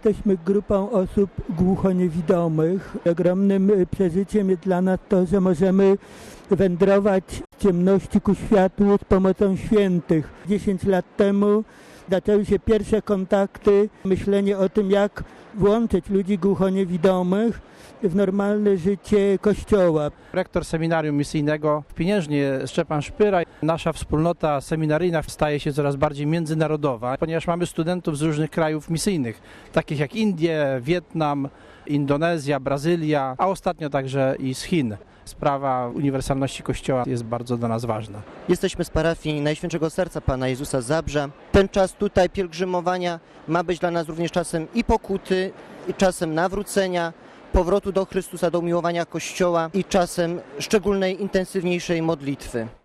Jesteśmy grupą osób głuchoniewidomych. Ogromnym przeżyciem jest dla nas to, że możemy wędrować z ciemności ku światłu z pomocą świętych. 10 lat temu zaczęły się pierwsze kontakty, myślenie o tym, jak włączyć ludzi głuchoniewidomych w normalne życie Kościoła. Rektor seminarium misyjnego w Pieniężnie Szczepan Szpyra. Nasza wspólnota seminaryjna staje się coraz bardziej międzynarodowa, ponieważ mamy studentów z różnych krajów misyjnych, takich jak Indie, Wietnam, Indonezja, Brazylia, a ostatnio także i z Chin. Sprawa uniwersalności Kościoła jest bardzo dla nas ważna. Jesteśmy z parafii Najświętszego Serca Pana Jezusa z Zabrza. Ten czas tutaj pielgrzymowania ma być dla nas również czasem i pokuty, i czasem nawrócenia, powrotu do Chrystusa, do umiłowania Kościoła i czasem szczególnej, intensywniejszej modlitwy.